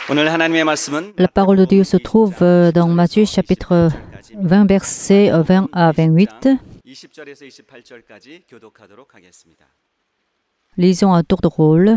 La parole de Dieu se trouve dans Matthieu chapitre 20, versets 20 à 28. Lisons à tour de rôle.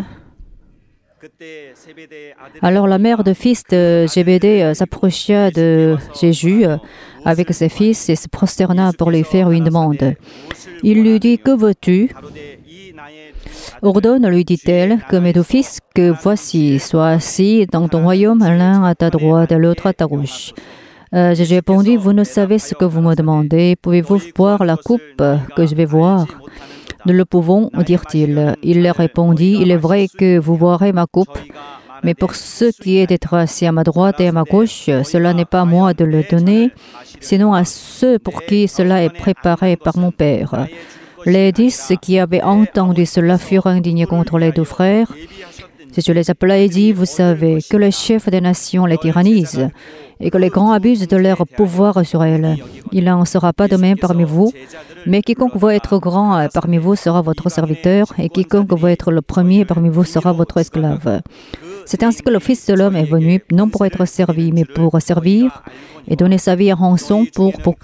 Alors la mère de fils de Zébédée s'approcha de Jésus avec ses fils et se prosterna pour lui faire une demande. Il lui dit: « Que veux-tu ? Ordonne, lui dit-elle, que mes deux fils que voici soient assis dans ton royaume, l'un à ta droite et l'autre à ta gauche. » Jésus répondit: « Vous ne savez ce que vous me demandez. Pouvez-vous boire la coupe que je vais boire ? » « Nous le pouvons, dirent-ils. » Il leur répondit: « Il est vrai que vous boirez ma coupe, mais pour ce qui est d'être assis à ma droite et à ma gauche, cela n'est pas à moi de le donner, sinon à ceux pour qui cela est préparé par mon Père. » Les 10 qui avaient entendu cela furent indignés contre les deux frères. Jésus les appela et dit: « Vous savez que les chefs des nations les tyrannisent et que les grands abusent de leur pouvoir sur elles. Il n'en sera pas de même parmi vous, mais quiconque veut être grand parmi vous sera votre serviteur, et quiconque veut être le premier parmi vous sera votre esclave. C'est ainsi que le Fils de l'homme est venu, non pour être servi, mais pour servir et donner sa vie en rançon pour beaucoup. »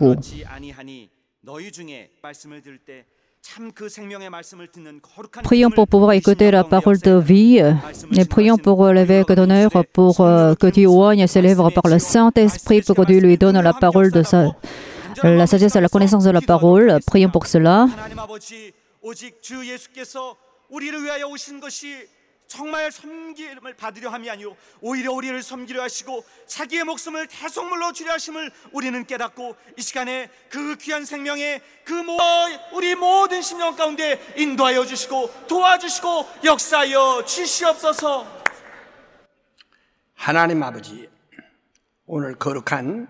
Prions pour pouvoir écouter la parole de vie et prions pour l'évêque d'honneur, pour que Dieu oigne ses lèvres par le Saint-Esprit, pour que Dieu lui donne la parole de la sagesse et la connaissance de la parole. Prions pour cela. 정말 섬김을 받으려 함이 아니오 오히려 우리를 섬기려 하시고 자기의 목숨을 대속물로 주려 하심을 우리는 깨닫고 이 시간에 그 귀한 생명에 우리 모든 심령 가운데 인도하여 주시고 도와주시고 역사하여 주시옵소서. 하나님 아버지, 오늘 거룩한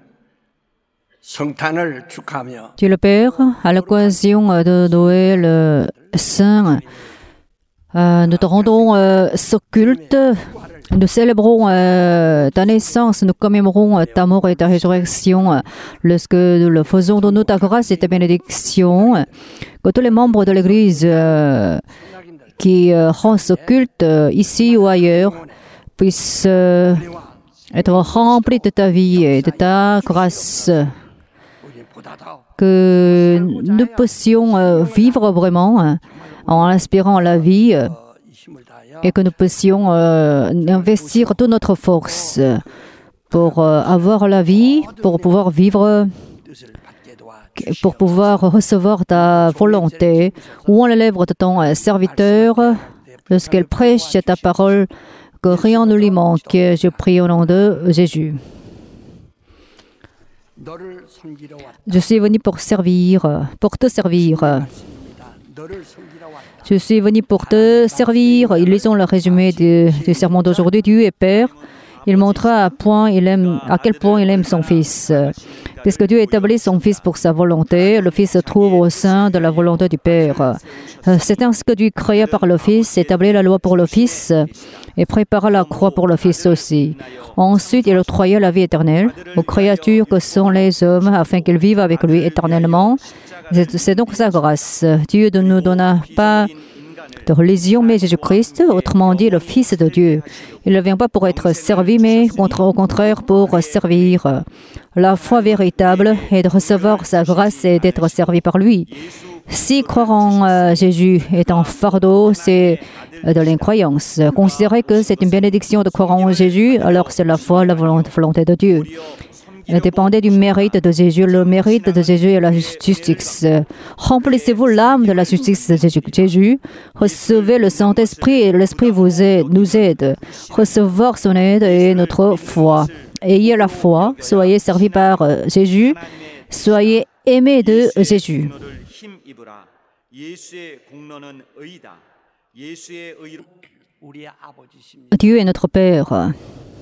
성탄을 축하하며 Dieu le Père, à l'occasion de Noël Saint, nous te rendons ce culte, nous célébrons ta naissance, nous commémorons ta mort et ta résurrection. Lorsque nous le faisons, donne-nous ta grâce et ta bénédiction. Que tous les membres de l'Église qui rendent ce culte ici ou ailleurs puissent être remplis de ta vie et de ta grâce. Que nous puissions vivre vraiment en inspirant la vie et que nous puissions investir toute notre force pour avoir la vie, pour pouvoir vivre, pour pouvoir recevoir ta volonté. Ouvre les lèvres de ton serviteur lorsqu'elle prêche ta parole, que rien ne lui manque. Je prie au nom de Jésus. Je suis venu pour servir, pour te servir. Je suis venu pour te servir. Lisons le résumé du sermon d'aujourd'hui. Dieu est Père. Il montra à quel point il aime son Fils. Puisque Dieu établit son Fils pour sa volonté, le Fils se trouve au sein de la volonté du Père. C'est ainsi que Dieu créa par le Fils, établit la loi pour le Fils et prépara la croix pour le Fils aussi. Ensuite, il octroya la vie éternelle aux créatures que sont les hommes afin qu'ils vivent avec lui éternellement. C'est donc sa grâce. Dieu ne nous donna pas de religion, mais Jésus-Christ, autrement dit le Fils de Dieu. Il ne vient pas pour être servi, mais au contraire pour servir. La foi véritable est de recevoir sa grâce et d'être servi par lui. Si croire en Jésus est un fardeau, c'est de l'incroyance. Considérer que c'est une bénédiction de croire en Jésus, alors c'est la foi, la volonté de Dieu. Elle dépendait du mérite de Jésus. Le mérite de Jésus est la justice. Remplissez-vous l'âme de la justice de Jésus. Recevez le Saint-Esprit et l'Esprit nous aide. Recevoir son aide et notre foi. Ayez la foi, soyez servis par Jésus, soyez aimés de Jésus. Dieu est notre Père.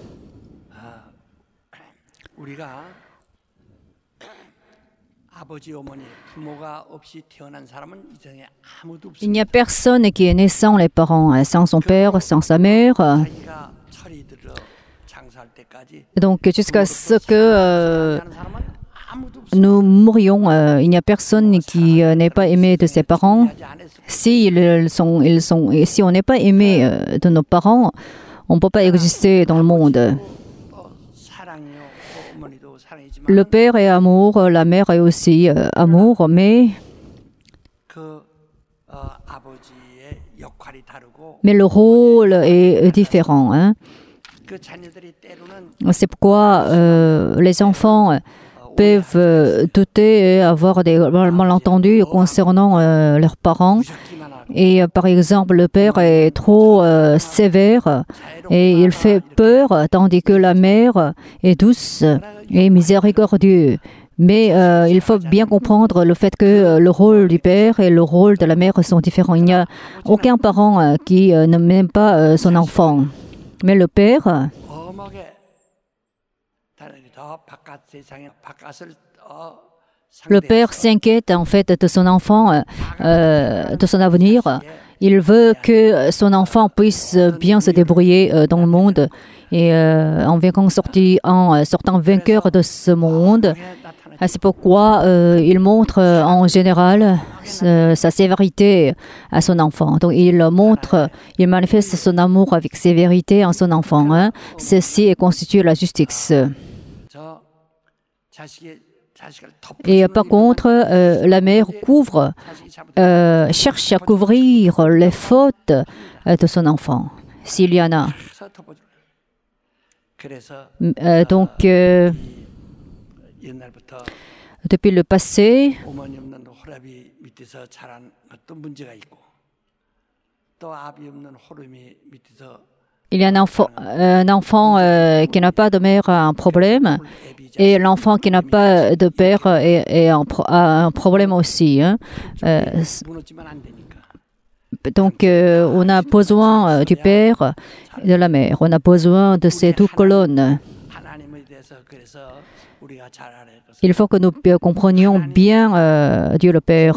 Il n'y a personne qui est né sans les parents, sans son père, sans sa mère. Donc jusqu'à ce que nous mourions, il n'y a personne qui n'est pas aimé de ses parents. Si on n'est pas aimé de nos parents, on ne peut pas exister dans le monde. 또 사랑이요, 또 어머니도 사랑이지만 Le père est amour, la mère est aussi amour, mais 그 아버지의 역할이 다르고 le rôle est différent. Hein. 그 자녀들이 때로는 C'est pourquoi les enfants peuvent douter et avoir des malentendus concernant leurs parents. 무섭기만 하고 Et par exemple, le père est trop sévère et il fait peur, tandis que la mère est douce et miséricordieuse. Mais il faut bien comprendre le fait que le rôle du père et le rôle de la mère sont différents. Il n'y a aucun parent qui ne m'aime pas son enfant. Mais le père, 엄하게 다른 더 바깥 세상에 바깥을 le père s'inquiète en fait de son enfant, de son avenir. Il veut que son enfant puisse bien se débrouiller dans le monde et en sortant vainqueur de ce monde. C'est pourquoi il montre en général sa sévérité à son enfant. Donc il manifeste son amour avec sévérité en son enfant. Hein. Ceci constitue la justice. 저 자식을 Et par contre, la mère cherche à couvrir les fautes de son enfant, s'il y en a. 그래서 Donc, 옛날부터 depuis le passé, 어머니 없는 호랍이 밑에서 자란 것도 문제가 있고 또 아비 없는 호름이 밑에서 il y a un enfant qui n'a pas de mère a un problème, et l'enfant qui n'a pas de père a un problème aussi. Hein. 무너지면 안 되니까 Donc, on a besoin du père et de la mère. On a besoin de ces deux colonnes. 하나님에 대해서 그래서 우리가 잘 알아야 할 것은 Il faut que nous comprenions bien Dieu le Père.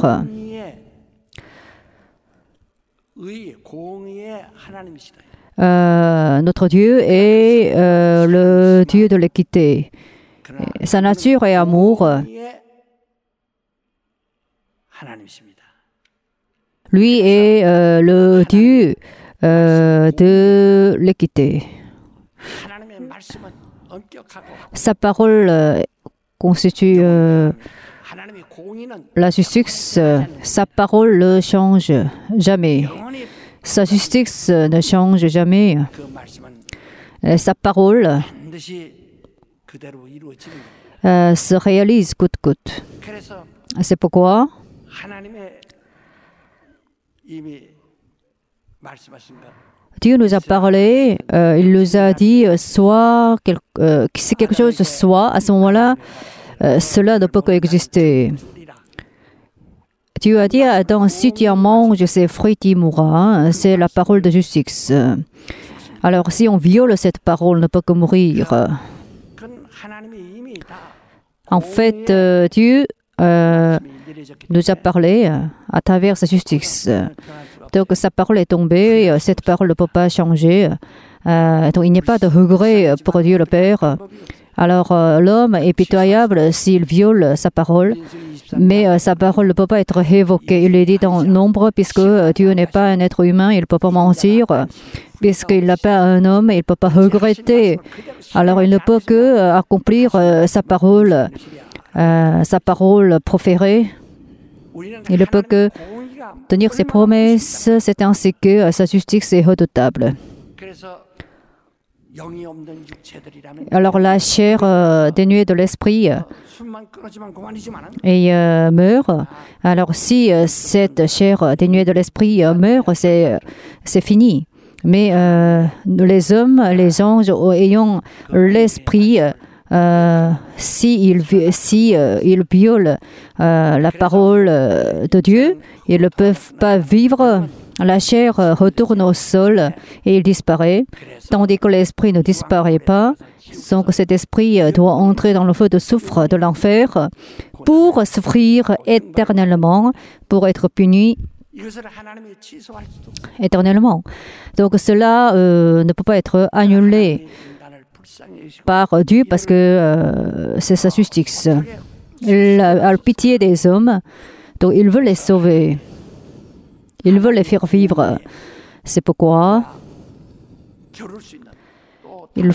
공의의 하나님이시다. Notre Dieu est le Dieu de l'équité. Sa nature est amour. 공의의 하나님이십니다. Lui est le Dieu de l'équité. 하나님의 말씀은 엄격하고 Sa parole constitue 하나님의 공의는 la justice. Sa parole ne change jamais. 영원히 Sa justice ne change jamais. 그 말씀은 Sa parole 반드시 그대로 이루어지는 겁니다. se réalise coûte que coûte. 그래서 C'est pourquoi 하나님의 이미 말씀하신 것 Dieu nous a parlé, il nous a dit soit si quelque chose soit, à ce moment-là, cela ne peut qu'exister. 우리라 Dieu a dit à Adam, si tu en manges ces fruits, tu mourras. C'est la parole de justice. Alors, si on viole cette parole, on ne peut que mourir. 그건 하나님이 이미 다 En fait, Dieu nous a parlé à travers sa justice. Donc, sa parole est tombée, cette parole ne peut pas changer. Donc, il n'y a pas de regret pour Dieu le Père. Alors, l'homme est pitoyable s'il viole sa parole, mais sa parole ne peut pas être révoquée. Il est dit dans Nombre, puisque Dieu n'est pas un être humain, il ne peut pas mentir, puisqu'il n'est pas un homme, il ne peut pas regretter. Alors, il ne peut que accomplir sa parole proférée. Il ne peut que tenir ses promesses. C'est ainsi que sa justice est redoutable. 그래서 영이 없는 육체들이라면 Alors la chair dénuée de l'esprit 숨만 끊어지면 그만이지만 et meurt. Alors si cette chair dénuée de l'esprit meurt, c'est fini. Mais les hommes, les anges ayant l'esprit, s'ils violent la parole de Dieu, ils ne peuvent pas vivre. La chair retourne au sol et il disparaît, tandis que l'esprit ne disparaît pas. Donc cet esprit doit entrer dans le feu de soufre de l'enfer pour souffrir éternellement, pour être puni 이것을 하나님이 취소할 수도 éternellement. Donc cela ne peut pas être annulé 인간을 불쌍히 여기시고 par Dieu parce que c'est sa justice. Il a pitié des hommes, donc il veut les sauver. Il veut les faire vivre. C'est pourquoi Il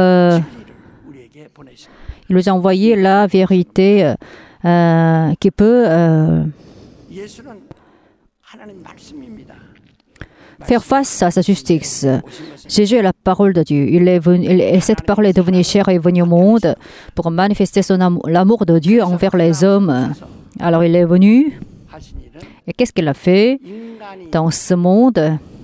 nous a envoyé la vérité qui peut faire face à sa justice. Jésus est la parole de Dieu. Cette parole est devenue chair et est venue au monde pour manifester l'amour de Dieu envers les hommes. Alors il est venu, et qu'est-ce qu'il a fait dans ce monde?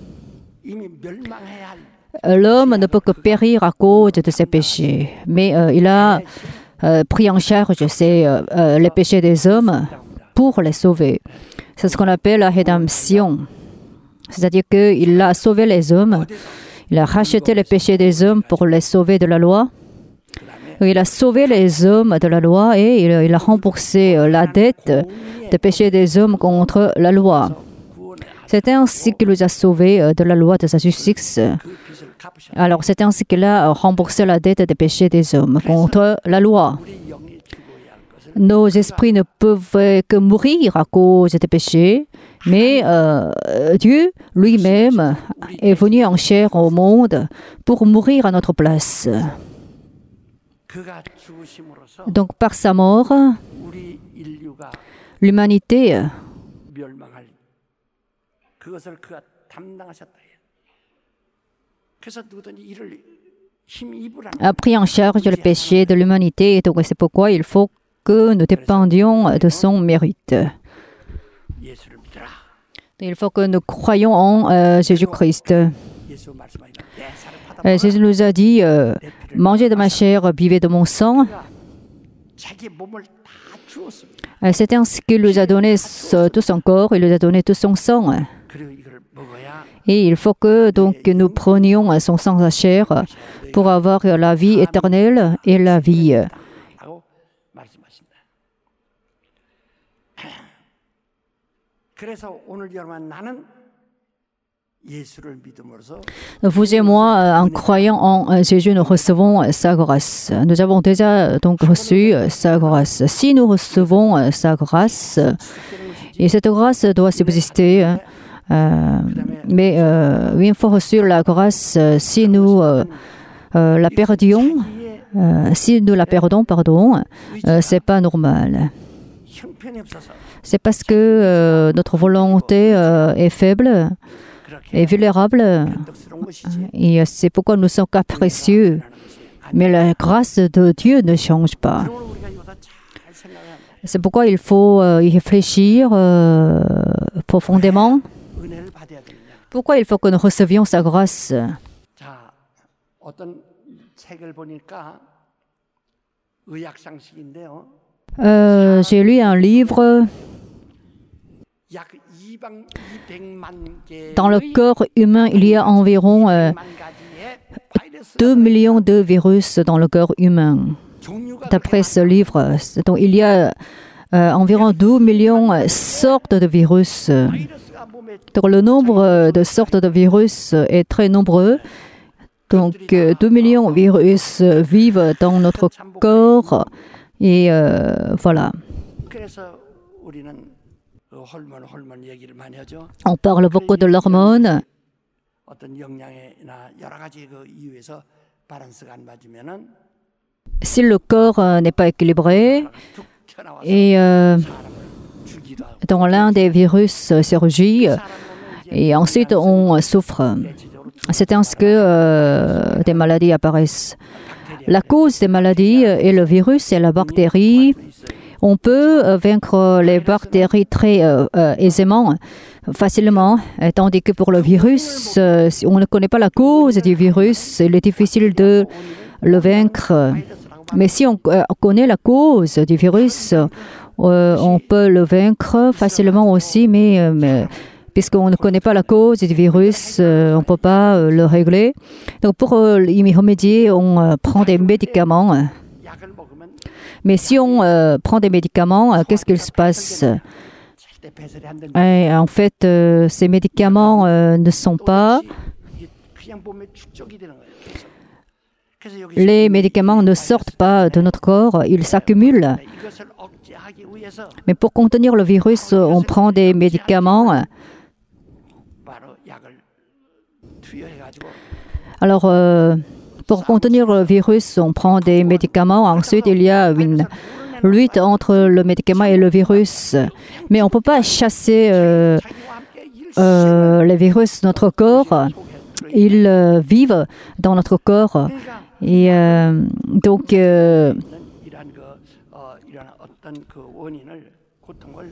L'homme ne peut que périr à cause de ses péchés, mais il a pris en charge les péchés des hommes pour les sauver. C'est ce qu'on appelle la rédemption. C'est-à-dire qu'il a sauvé les hommes, il a racheté les péchés des hommes pour les sauver de la loi. Il a sauvé les hommes de la loi et il a remboursé la dette des péchés des hommes contre la loi. C'est ainsi qu'il nous a sauvés de la loi de sa justice. Alors c'est ainsi qu'il a remboursé la dette des péchés des hommes contre la loi. Nos esprits ne peuvent que mourir à cause des péchés, mais Dieu lui-même est venu en chair au monde pour mourir à notre place. Donc par sa mort, l'humanité a pris en charge le péché de l'humanité, et donc c'est pourquoi il faut que nous dépendions de son mérite. Il faut que nous croyions en Jésus-Christ. Jésus nous a dit, mangez de ma chair, buvez de mon sang. C'est ainsi qu'il nous a donné tout son corps, il nous a donné tout son sang. Et il faut que donc nous prenions son sang, sa chair, pour avoir la vie éternelle et la vie. Vous et moi, en croyant en Jésus, nous recevons sa grâce. Nous avons déjà donc reçu sa grâce. Si nous recevons sa grâce, et cette grâce doit subsister, mais une fois reçu la grâce, si nous la perdions, c'est pas normal. C'est parce que notre volonté est faible et vulnérable, et c'est pourquoi nous sommes capricieux. Mais la grâce de Dieu ne change pas. C'est pourquoi il faut y réfléchir profondément. Pourquoi il faut que nous recevions sa grâce? J'ai lu un livre. Dans le corps humain, il y a environ 2 millions de virus dans le corps humain. D'après ce livre, donc, il y a environ 12 millions de sortes de virus. Donc, le nombre de sortes de virus est très nombreux. Donc, 2 millions de virus vivent dans notre corps. Et voilà. On parle beaucoup de l'hormone. Si le corps n'est pas équilibré et dans l'un des virus surgit et ensuite on souffre, c'est ainsi que des maladies apparaissent. La cause des maladies est le virus et la bactérie. On peut vaincre les bactéries très aisément, facilement, tandis que pour le virus, si on ne connaît pas la cause du virus, il est difficile de le vaincre. Mais si on connaît la cause du virus, on peut le vaincre facilement aussi, mais puisqu'on ne connaît pas la cause du virus, on ne peut pas le régler. Donc pour y remédier, on prend des médicaments. Mais si on prend des médicaments, qu'est-ce qu'il se passe? Et en fait, ces médicaments ne sont pas... Les médicaments ne sortent pas de notre corps, ils s'accumulent. Mais pour contenir le virus, on prend des médicaments. Alors, pour contenir le virus, on prend des médicaments. Ensuite, il y a une lutte entre le médicament et le virus. Mais on ne peut pas chasser les virus de notre corps. Ils vivent dans notre corps. Et donc, 이러한 어떤 그 원인을 고통을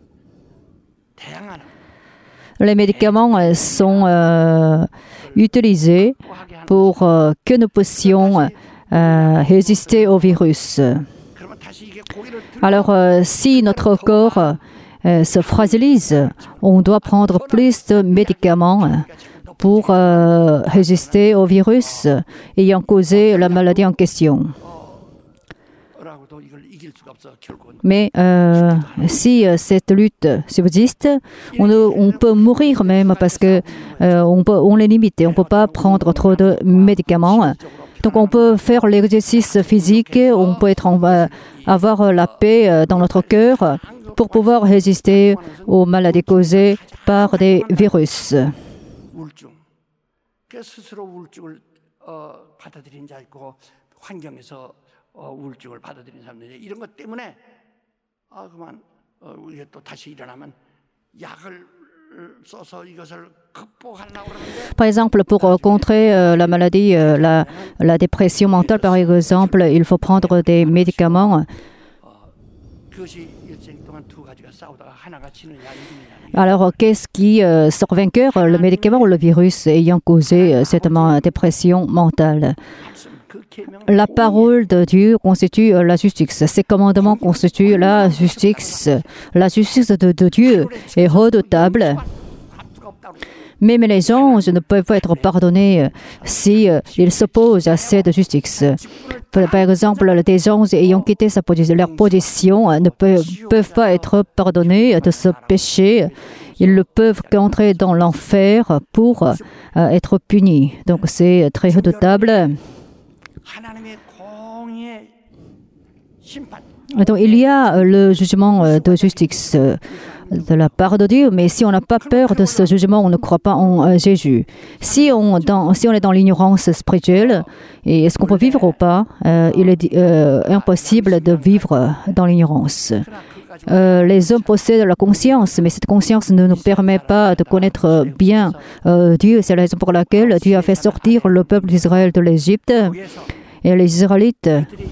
대항하는 les médicaments sont utilisés pour que nous puissions résister au virus. 그러면 다시 이게 고기를 Alors, si notre corps se fragilise, on doit prendre plus de médicaments pour résister au virus ayant causé la maladie en question. 들어라고도 이걸 이길 수가 없어 결국은. Mais si cette lutte subsiste, on peut mourir même parce que on est limité. On ne peut pas prendre trop de médicaments. Donc on peut faire l'exercice physique, on peut avoir la paix dans notre cœur pour pouvoir résister aux maladies causées par des virus. 우울증. 그 스스로 우울증을 받아들인 자 있고 환경에서 우울증을 받아들인 사람들 이런 것 때문에 그만 이게 또 다시 일어나면 약을 써서 이것을 극복하려고 그러는데 Par exemple, pour contrer la maladie, la dépression mentale, par exemple, il faut prendre des médicaments. 그것이 일생 동안 두 가지가 싸우다가 하나가 지느냐 이기느냐. Alors, qu'est-ce qui sort vainqueur, le médicament ou le virus ayant causé cette dépression mentale? La parole de Dieu constitue la justice. Ses commandements constituent la justice. La justice de Dieu est redoutable. Même les anges ne peuvent pas être pardonnés si ils s'opposent à cette justice. Par exemple, des anges ayant quitté leur position ne peuvent pas être pardonnés de ce péché. Ils ne peuvent qu'entrer dans l'enfer pour être punis. Donc c'est très redoutable. 하나님의 공의의 심판. Donc, il y a le jugement de justice de la part de Dieu, mais si on n'a pas peur de ce jugement, on ne croit pas en Jésus. Si on est dans l'ignorance spirituelle, et est-ce qu'on peut vivre ou pas, il est impossible de vivre dans l'ignorance. Les hommes possèdent la conscience, mais cette conscience ne nous permet pas de connaître bien Dieu. C'est la raison pour laquelle Dieu a fait sortir le peuple d'Israël de l'Égypte. Et les Israélites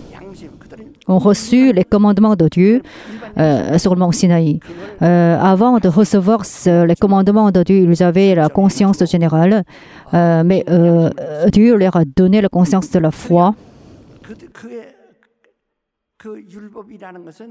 ont reçu les commandements de Dieu sur le mont Sinaï. Avant de recevoir les commandements de Dieu, ils avaient la conscience générale, mais Dieu leur a donné la conscience de la foi. 그 율법이라는 것은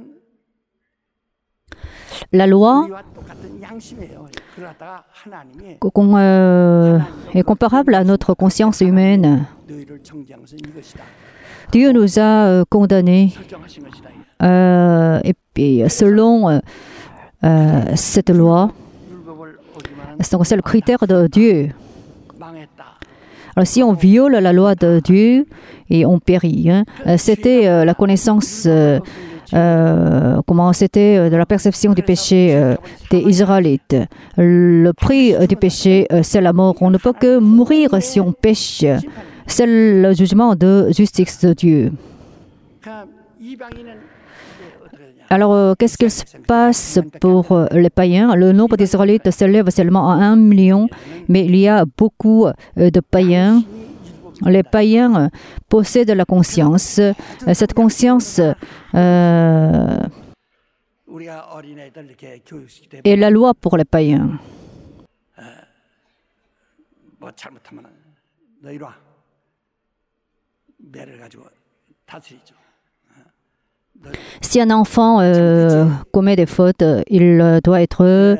La loi 우리와 똑같은 양심이에요. 그러다가 하나님이 est comparable à notre conscience humaine. 너희를 정죄한 것은 이것이다. Dieu nous a condamnés 설정하신 것이다. et puis selon cette loi, 율법을 어기만 c'est le critère de Dieu. 망했다. Alors si on viole la loi de Dieu et on périt, c'était la connaissance, comment c'était de la perception du péché des Israélites. Le prix du péché, c'est la mort. On ne peut que mourir si on pêche. C'est le jugement de justice de Dieu. 그러니까 이방인은 이제 어떻게 되냐? Alors, qu'est-ce qu'il se passe pour les païens? Le nombre d'Israélites s'élève seulement à 1 million, mais il y a beaucoup de païens. Les païens possèdent la conscience. Cette conscience 우리가 어린애들 이렇게 교육시킬 때 est la loi pour les païens. 뭐 잘못하면 너 이리 와. 매를 가지고 다스리죠. Si un enfant commet des fautes, il doit être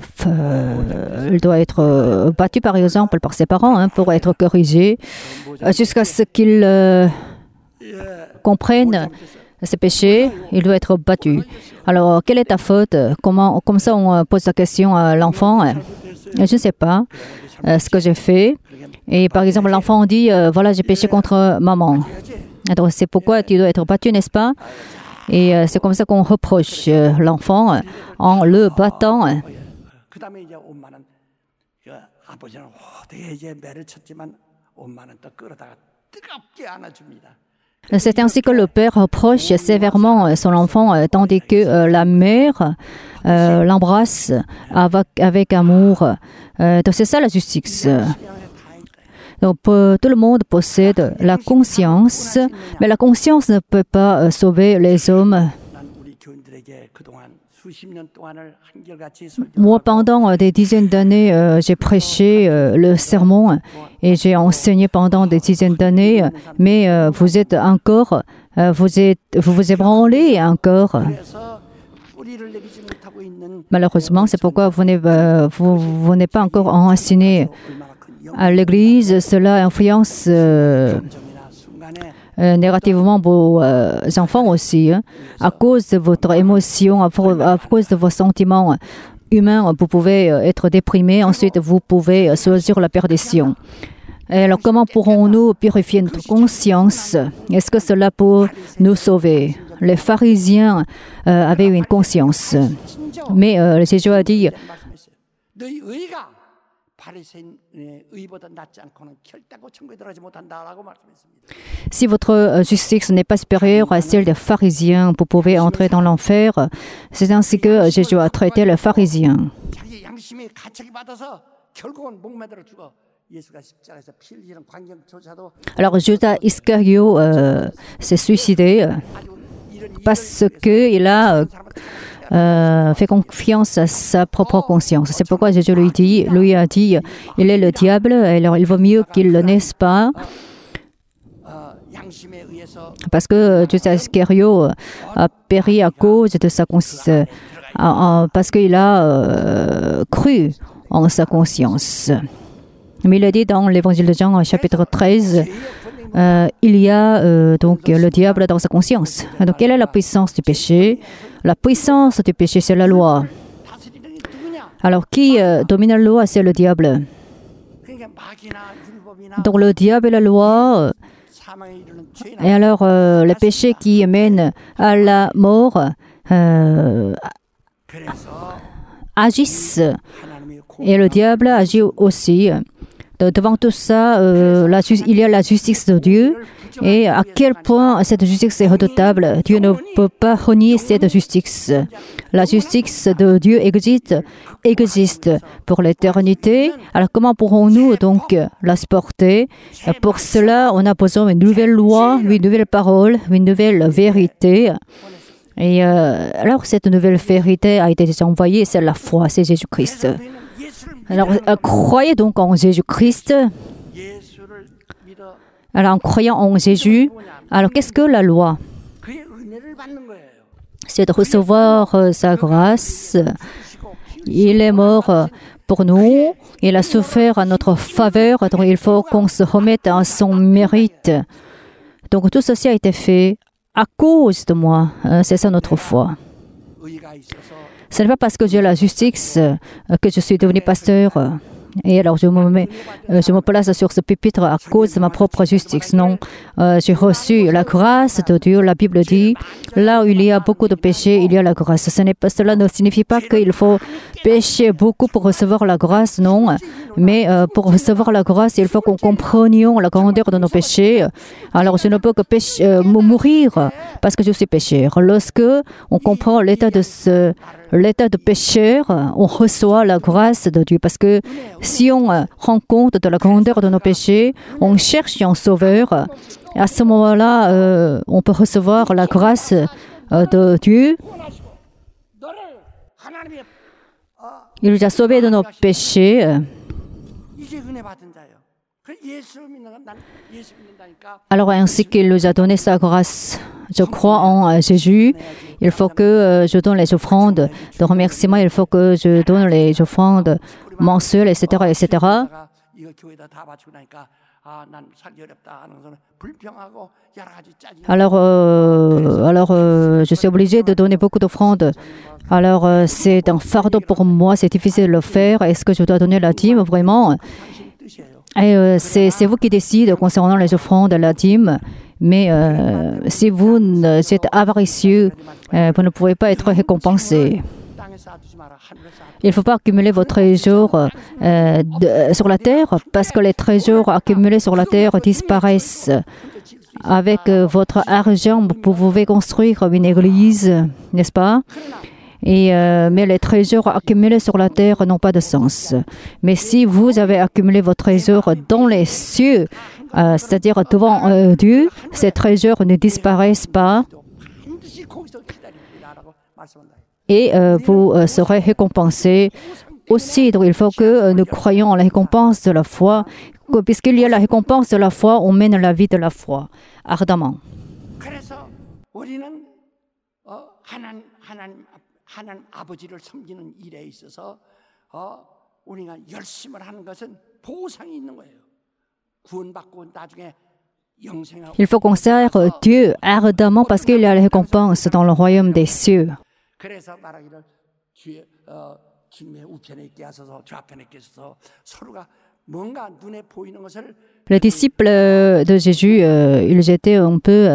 battu, par exemple, par ses parents pour être corrigé, jusqu'à ce qu'il comprenne ses péchés. Il doit être battu. Alors, quelle est ta faute? Comme ça, on pose la question à l'enfant. Je ne sais pas ce que j'ai fait. Et par exemple, l'enfant dit, voilà, j'ai péché contre maman. Alors, c'est pourquoi tu dois être battu, n'est-ce pas? Et c'est comme ça qu'on reproche l'enfant en le battant. 그다음에 이제 엄마는 그 아버지는 어떻게 이제 매를 쳤지만 C'est ainsi que le père reproche sévèrement son enfant, tandis que la mère l'embrasse avec amour. Donc c'est ça la justice. Donc, tout le monde possède la conscience, mais la conscience ne peut pas sauver les hommes. Moi, pendant des dizaines d'années, j'ai prêché le sermon et j'ai enseigné pendant des dizaines d'années, mais vous êtes encore, vous vous ébranlez encore. Malheureusement, c'est pourquoi vous n'êtes pas encore enraciné à l'Église. Cela influence négativement vos enfants aussi, à cause de votre émotion, à cause de vos sentiments humains. Vous pouvez être déprimé, ensuite vous pouvez choisir la perdition. Et alors comment pourrons-nous purifier notre conscience? Est-ce que cela peut nous sauver? Les pharisiens avaient une conscience, mais Jésus a dit: si votre justice n'est pas supérieure à celle des pharisiens, vous pouvez entrer dans l'enfer. C'est ainsi que Jésus a traité les pharisiens. Alors Judas Iscario s'est suicidé parce qu'il a fait confiance à sa propre conscience. C'est pourquoi Jésus lui a dit, il est le diable, alors il vaut mieux qu'il le naisse pas. Parce que Judas Iscario a péri à cause de sa conscience, parce qu'il a cru en sa conscience. Mais il a dit dans l'évangile de Jean, chapitre 13, il y a donc le diable dans sa conscience. Donc, quelle est la puissance du péché? La puissance du péché, c'est la loi. Alors, qui domine la loi? C'est le diable. Donc, le diable et la loi. Et alors, le péché qui mène à la mort agissent. Et le diable agit aussi. Devant tout ça, il y a la justice de Dieu. Et à quel point cette justice est redoutable. Dieu ne peut pas renier cette justice. La justice de Dieu existe pour l'éternité. Alors comment pourrons-nous donc la supporter? Pour cela, on a besoin d'une nouvelle loi, une nouvelle parole, une nouvelle vérité. Et alors cette nouvelle vérité a été envoyée, c'est la foi, c'est Jésus-Christ. Alors, croyez donc en Jésus-Christ. Alors, en croyant en Jésus, alors qu'est-ce que la loi? C'est de recevoir sa grâce. Il est mort pour nous. Il a souffert à notre faveur. Donc, il faut qu'on se remette à son mérite. Donc, tout ceci a été fait à cause de moi. C'est ça notre foi. Ce n'est pas parce que j'ai la justice que je suis devenu pasteur. Et alors, je me place sur ce pupitre à cause de ma propre justice. Non, j'ai reçu la grâce de Dieu. La Bible dit, là où il y a beaucoup de péchés, il y a la grâce. Cela ne signifie pas qu'il faut pécher beaucoup pour recevoir la grâce, non. Mais pour recevoir la grâce, il faut qu'on comprenions la grandeur de nos péchés. Alors, je ne peux que mourir parce que je suis pécheur. Lorsque on comprend l'état de pécheur, on reçoit la grâce de Dieu. Parce que si on rend compte de la grandeur de nos péchés, on cherche un sauveur. Et à ce moment-là, on peut recevoir la grâce de Dieu. Il nous a sauvés de nos péchés. Alors ainsi qu'il nous a donné sa grâce. Je crois en Jésus. Il faut que je donne les offrandes de remerciement. Il faut que je donne les offrandes mensuelles, etc., etc. Alors, je suis obligée de donner beaucoup d'offrandes. Alors, c'est un fardeau pour moi. C'est difficile de le faire. Est-ce que je dois donner la dîme, vraiment? Et c'est vous qui décidez concernant les offrandes, la dîme. Mais si vous êtes avaricieux, vous ne pouvez pas être récompensé. Il ne faut pas accumuler vos trésors sur la terre parce que les trésors accumulés sur la terre disparaissent. Avec votre argent, vous pouvez construire une église, n'est-ce pas? Mais les trésors accumulés sur la terre n'ont pas de sens. Mais si vous avez accumulé vos trésors dans les cieux, c'est-à-dire devant Dieu, ces trésors ne disparaissent pas et vous serez récompensés aussi. Donc il faut que nous croyions en la récompense de la foi. Puisqu'il y a la récompense de la foi, on mène la vie de la foi ardemment. 하나님 아버지를 섬기는 일에 있어서 우리가 열심을 하는 것은 보상이 있는 거예요. 구원받고 나중에 영생을. Il faut qu'on serve Dieu ardemment parce qu'il y a la récompense dans le royaume des cieux. 그래서 말하기를 주님의 우편에 있게 하소서 좌편에 있게 하소서 서로가 뭔가 눈에 보이는 것을. Les disciples de Jésus, ils étaient un peu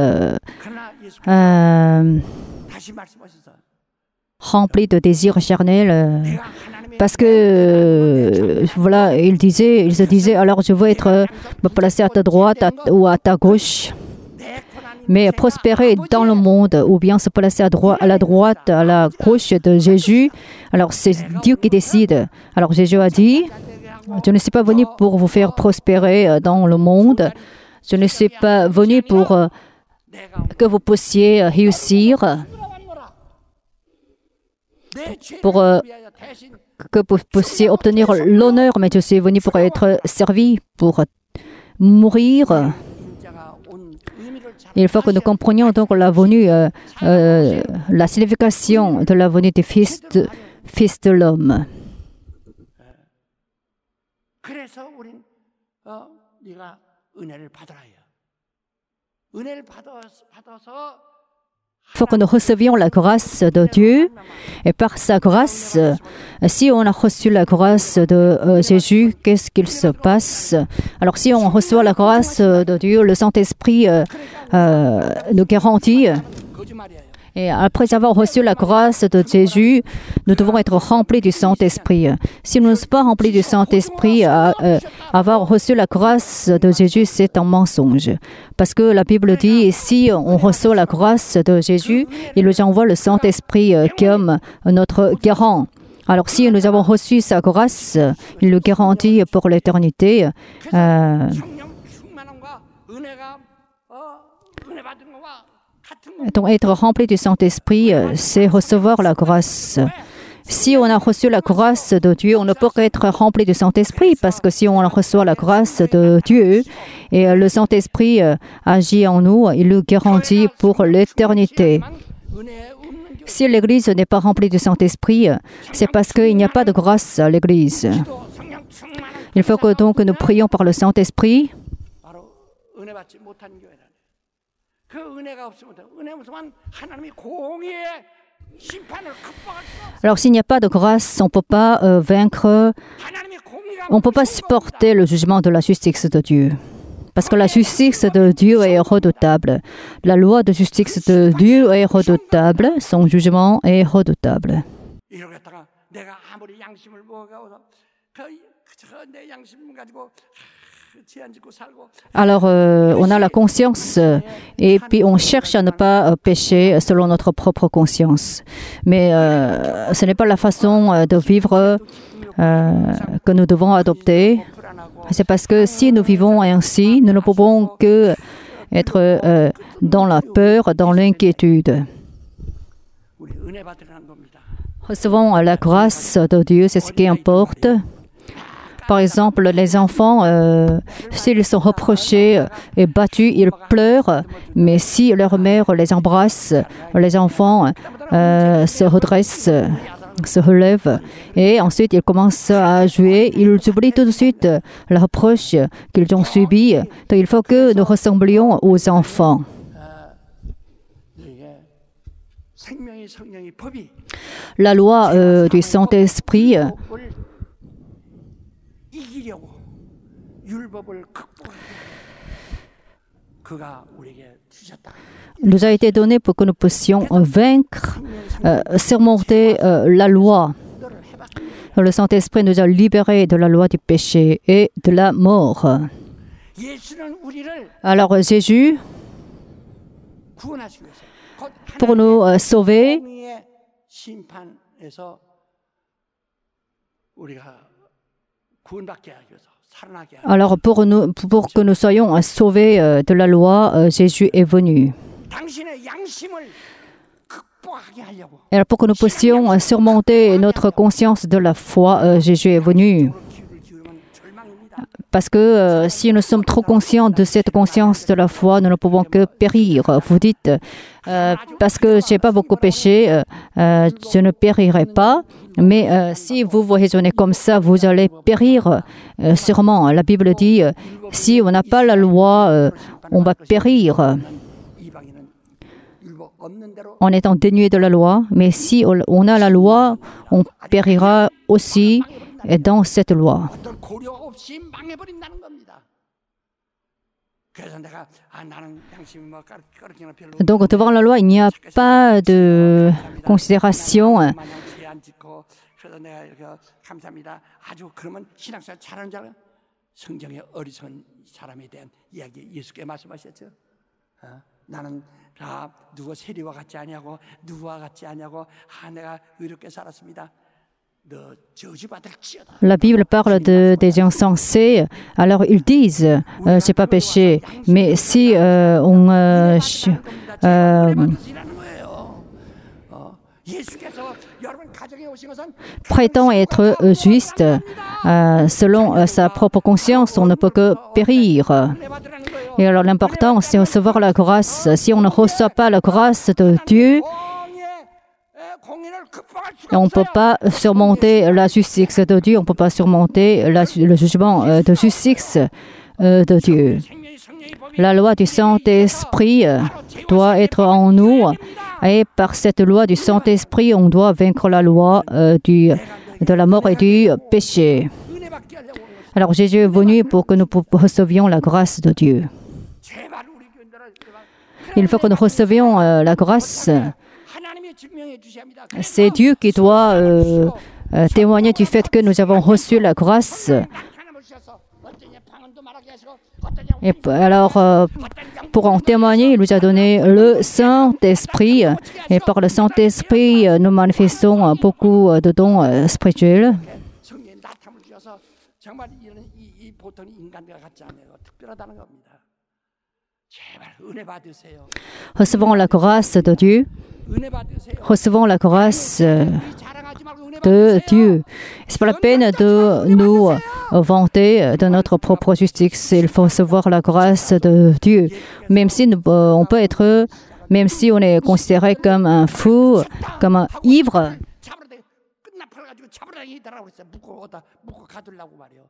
다시 말씀하셔서. remplis de désirs charnels, parce que voilà, ils se disaient, alors je veux être placé à ta droite ou à ta gauche, mais prospérer dans le monde ou bien se placer à la droite, à la gauche de Jésus. Alors c'est Dieu qui décide. Alors Jésus a dit, je ne suis pas venu pour vous faire prospérer dans le monde, je ne suis pas venu pour que vous puissiez réussir, pour que vous puissiez obtenir l'honneur, mais je suis venu pour être servi, pour mourir. Il faut que nous comprenions donc la venue, la signification de la venue du Fils de l'homme. Il faut que nous recevions la grâce de Dieu et par sa grâce, si on a reçu la grâce de Jésus, qu'est-ce qu'il se passe? Alors si on reçoit la grâce de Dieu, le Saint-Esprit nous garantit. Et après avoir reçu la grâce de Jésus, nous devons être remplis du Saint-Esprit. Si nous ne sommes pas remplis du Saint-Esprit, avoir reçu la grâce de Jésus, c'est un mensonge. Parce que la Bible dit, si on reçoit la grâce de Jésus, il nous envoie le Saint-Esprit comme notre garant. Alors si nous avons reçu sa grâce, il le garantit pour l'éternité. Donc être rempli du Saint-Esprit, c'est recevoir la grâce. Si on a reçu la grâce de Dieu, on ne peut qu'être rempli du Saint-Esprit, parce que si on reçoit la grâce de Dieu et le Saint-Esprit agit en nous, il le garantit pour l'éternité. Si l'Église n'est pas remplie du Saint-Esprit, c'est parce qu'il n'y a pas de grâce à l'Église. Il faut que donc nous prions par le Saint-Esprit. Alors s'il n'y a pas de grâce, on ne peut pas vaincre, on ne peut pas supporter le jugement de la justice de Dieu. Parce que la justice de Dieu est redoutable. La loi de justice de Dieu est redoutable. Son jugement est redoutable. Alors, on a la conscience et puis on cherche à ne pas pécher selon notre propre conscience. Mais ce n'est pas la façon de vivre que nous devons adopter. C'est parce que si nous vivons ainsi, nous ne pouvons que être dans la peur, dans l'inquiétude. Recevons la grâce de Dieu, c'est ce qui importe. Par exemple, les enfants, s'ils sont reprochés et battus, ils pleurent. Mais si leur mère les embrasse, les enfants se redressent, se relèvent. Et ensuite, ils commencent à jouer. Ils oublient tout de suite le reproche qu'ils ont subi. Donc, il faut que nous ressemblions aux enfants. La loi du Saint-Esprit 그가 우리에게 주셨다. nous a été donné pour que nous puissions vaincre, surmonter la loi. Le Saint-Esprit nous a libérés de la loi du péché et de la mort. 예수는 우리를 Alors Jésus, 구원하시기 위해서 곧 pour nous sauver, 공의의 심판에서 우리가 구원받게 하기 위해서 살아나게 하기 위해서 alors pour que nous soyons sauvés de la loi, Jésus est venu. 당신의 양심을 극복하게 하려고 Alors pour que nous puissions surmonter notre conscience de la foi, Jésus est venu. 기를 기울이면 절망입니다. Parce que si nous sommes trop conscients de cette conscience de la foi, nous ne pouvons que périr. Vous dites, parce que je n'ai pas beaucoup péché, je ne périrai pas. Mais si vous vous raisonnez comme ça, vous allez périr sûrement. La Bible dit, si on n'a pas la loi, on va périr 이방인은 율법 없는 대로 en étant dénué de la loi. Mais si on a la loi, on périra aussi dans cette loi. 어떤 고려 없이 망해버린다는 겁니다. 그래서 내가 나는 양심이 뭐 까르기나 별로 Donc devant la loi, il n'y a pas de considération. 마냥 죄안 짓고 그래서 내가 이렇게 감사합니다. 아주 그러면 신앙생활 잘하는 줄 알아요? 성경의 어리석은 사람에 대한 이야기 예수께 말씀하셨죠. 나는 누구 세리와 같지 아니하고 누구와 같지 아니하고 내가 의롭게 살았습니다. 너 저주받을지어다. La Bible parle des insensés. Alors ils disent, j'ai pas péché. Mais si on 예수께서 여러분 가정에 오신 것은 prétend être juste, selon sa propre conscience, on ne peut que périr. 은혜 받으라는 거예요. Et alors l'important, c'est recevoir la grâce. Si on ne reçoit pas la grâce de Dieu, 공의를 극복할 수가 on ne peut pas surmonter la justice de Dieu, on ne peut pas surmonter le jugement de justice de Dieu. 생명이 성령이 범위 La loi du Saint-Esprit doit être en nous. Et par cette loi du Saint-Esprit, on doit vaincre la loi de la mort et du péché. 은혜 받게 하려고 하는 것이 Alors Jésus est venu pour que nous recevions la grâce de Dieu. 제발 우리 교인들아 Il faut que nous recevions la grâce. 하나님이 증명해 주셔야 합니다. C'est Dieu qui doit témoigner du fait que nous avons reçu la grâce. 하나님을 주셔서 어떠냐 방언도 말하게 하시고 어떠냐 Et alors, pour en témoigner, il nous a donné le Saint-Esprit. Et par le Saint-Esprit, nous manifestons beaucoup de dons spirituels. 성령의 나타남을 주셔서 정말 이 보통 인간과 같지 않아요. 특별하다는 겁니다. 제발 은혜 받으세요. Recevons la grâce de Dieu. 은혜 받으세요. Recevons la grâce 우리 자랑하지 말고 은혜 de 받으세요. Dieu. C'est pas la peine de nous vanter de notre propre justice. Il faut recevoir la grâce de Dieu. Même si on peut être, même si on est considéré comme un fou, comme un ivre, 잡으러 돼. 끝나 팔아가지고 잡으러 다니더라고 그랬어요. 묶고 가두려고 말이요.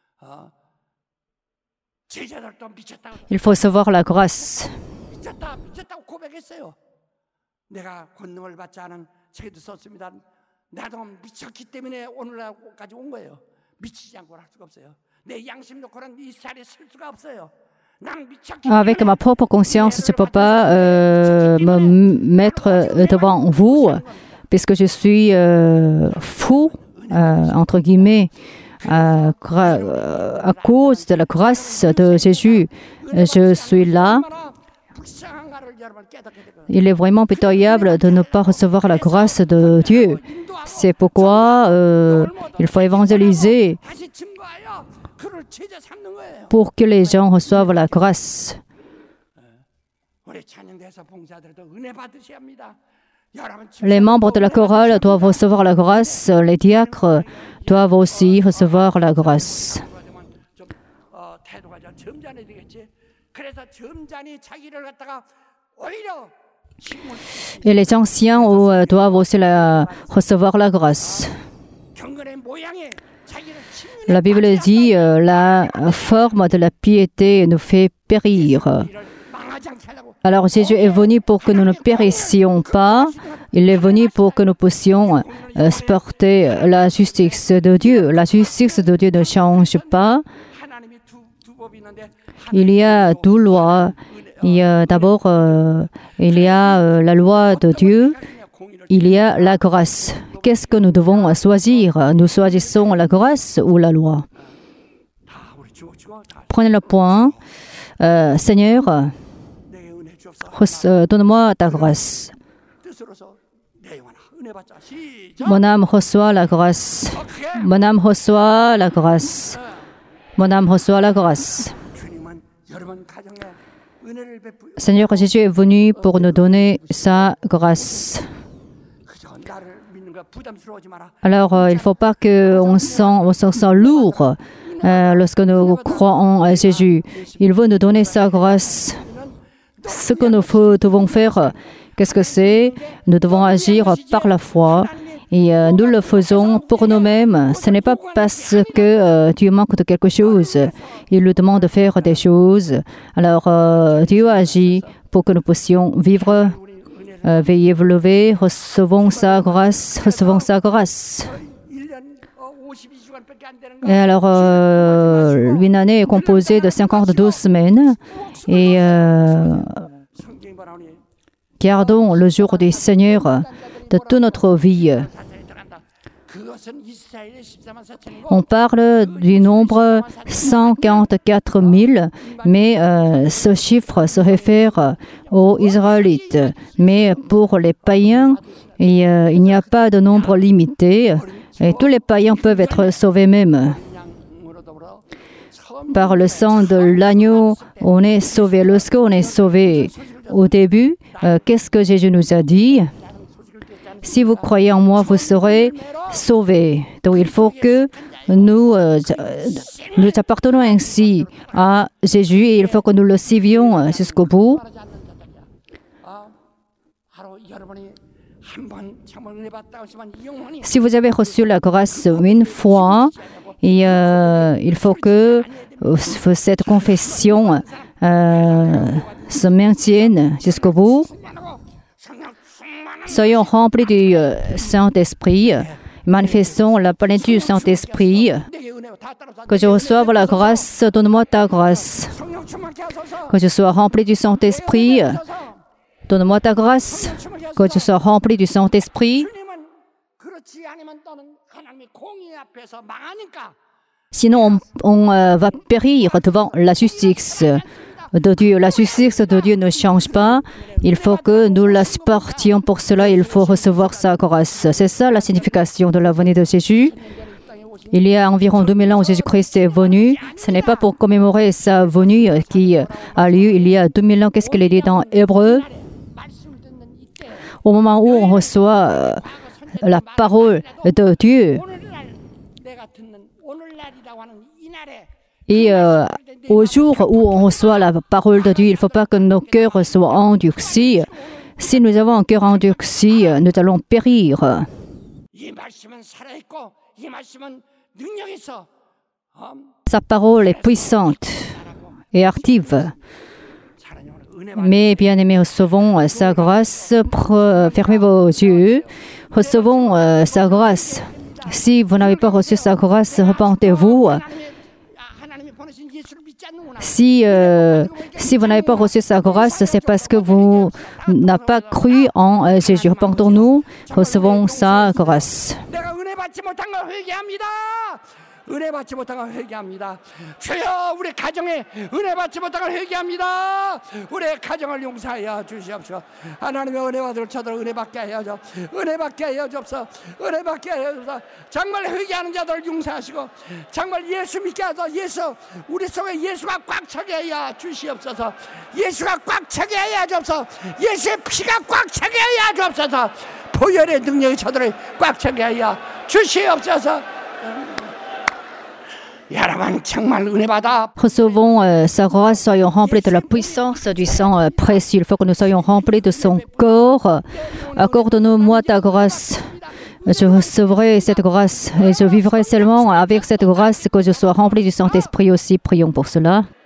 제자들도 미쳤다고 il faut recevoir la grâce. 미쳤다고 고백했어요. 내가 권능을 받지 않은 책에도 썼습니다. 나도 미쳤기 때문에 오늘까지 온 거예요. 미치지 않고 할 수가 없어요. 내 양심 놓고는 이 자리에 설 수가 없어요. 난 미쳤기 Avec ma propre conscience, je ne peux pas me mettre devant vous, puisque je suis fou, entre guillemets, à cause de la grâce de Jésus. Je suis là. 불쌍한가를 여러분 깨닫게 되고 Il est vraiment pitoyable de ne pas recevoir la grâce de Dieu. C'est pourquoi il faut évangéliser 다시 증거하여 그를 제자 삼는 거예요. pour que les gens reçoivent la grâce. 우리 찬양대에서 봉사들도 은혜 받으셔야 합니다. 여러분 Les membres de la chorale doivent recevoir la grâce. Les diacres doivent aussi recevoir la grâce. 좀 태도가 좀 점잖이 되겠지. 그래서 점잖이 자기를 갖다가 오히려 힘을 Et les anciens doivent aussi recevoir la grâce. 경건의 모양에 자기를 힘을 La Bible dit la forme de la piété nous fait périr. 망하지 않게 하려고 Alors Jésus est venu pour que nous ne périssions pas. Il est venu pour que nous puissions porter la justice de Dieu. La justice de Dieu ne change pas. 하나님이 두 법이 있는데 Il y a deux lois. D'abord, il y a la loi de Dieu, il y a la grâce. Qu'est-ce que nous devons choisir? Nous choisissons la grâce ou la loi? Prenez le point. Seigneur, donne-moi ta grâce. Mon âme reçoit la grâce. Mon âme reçoit la grâce. Mon âme reçoit la grâce. Seigneur Jésus est venu pour nous donner sa grâce. Alors, il ne faut pas qu'on se sent lourd lorsque nous croyons en Jésus. Il veut nous donner sa grâce. Ce que nous devons faire, qu'est-ce que c'est? Nous devons agir par la foi. Et nous le faisons pour nous-mêmes. Ce n'est pas parce que Dieu manque de quelque chose. Il nous demande de faire des choses. Alors, Dieu agit pour que nous puissions vivre. Veuillez vous lever. Recevons sa grâce. Recevons sa grâce. Et alors, une année est composée de 52 semaines. Et gardons le jour du Seigneur de toute notre vie. On parle du nombre 144 000, mais ce chiffre se réfère aux Israélites. Mais pour les païens, il n'y a pas de nombre limité. Et tous les païens peuvent être sauvés même. Par le sang de l'agneau, on est sauvé. Lorsqu'on est sauvé au début, qu'est-ce que Jésus nous a dit? Si vous croyez en moi, vous serez sauvés. Donc il faut que nous appartenons ainsi à Jésus et il faut que nous le suivions jusqu'au bout. Si vous avez reçu la grâce une fois, et, il faut que cette confession se maintienne jusqu'au bout. Soyons remplis du Saint-Esprit. Manifestons la plénitude du Saint-Esprit. Que je reçoive la grâce, donne-moi ta grâce. Que je sois rempli du Saint-Esprit. Donne-moi ta grâce. Que je sois rempli du Saint-Esprit. Sinon, on va périr devant la justice de Dieu. La justice de Dieu ne change pas. Il faut que nous la supportions. Pour cela, il faut recevoir sa grâce. C'est ça la signification de la venue de Jésus. Il y a environ 2000 ans où Jésus-Christ est venu. Ce n'est pas pour commémorer sa venue qui a lieu il y a 2000 ans. Qu'est-ce qu'il est dit dans Hébreu? Au moment où on reçoit la parole de Dieu. Et au jour où on reçoit la parole de Dieu, il ne faut pas que nos cœurs soient endurcis. Si nous avons un cœur endurci, nous allons périr. Sa parole est puissante et active. Mais bien aimés, recevons sa grâce. Fermez vos yeux. Recevons sa grâce. Si vous n'avez pas reçu sa grâce, repentez-vous. Si vous n'avez pas reçu sa grâce, c'est parce que vous n'avez pas cru en Jésus. Repentons-nous, recevons sa grâce. 은혜 받지 못한 걸 회개합니다. 주여 우리 가정에 은혜 받지 못한 걸 회개합니다. 우리의 가정을 용서하여 주시옵소서. 하나님의 은혜 받을 자들 은혜 받게 하여 주옵소서. 은혜 받게 하여 주옵소서. 은혜 받게 하여 주옵소서. 정말 회개하는 자들 용서하시고 정말 예수 믿게 하소서. 예수 우리 속에 예수가 꽉 차게 하여 주시옵소서. 예수가 꽉 차게 하여 주옵소서. 예수의 피가 꽉 차게 하여 주옵소서. 보혈의 능력이 저들을 꽉 차게 하여 주시옵소서. Recevons sa grâce, soyons remplis de la puissance du sang précieux. Il faut que nous soyons remplis de son corps. Accorde-nous-moi ta grâce. Je recevrai cette grâce et je vivrai seulement avec cette grâce, que je sois rempli du Saint-Esprit aussi. Prions pour cela.